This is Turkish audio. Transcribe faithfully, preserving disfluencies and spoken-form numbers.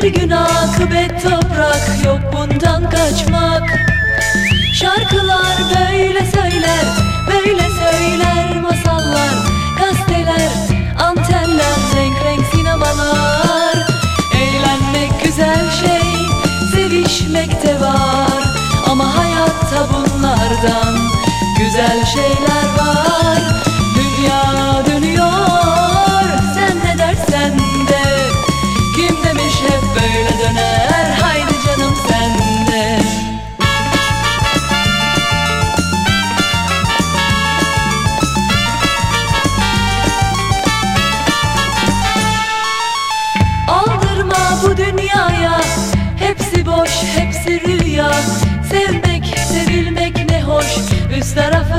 gün akıbet toprak, yok bundan kaçmak. Şarkılar böyle söyler, böyle söyler masallar, gazeteler, antenler, renk renk sinemalar. Eğlenmek güzel şey, sevişmek de var, ama hayatta bunlardan güzel şeyler var. Dünya dönüyor, sen ne dersen de, kim demiş hep böyle döner, haydi canım sen de. Aldırma bu dünyaya, hepsi boş, hepsi rüya. Sevmek, sevilmek ne hoş, üst tarafı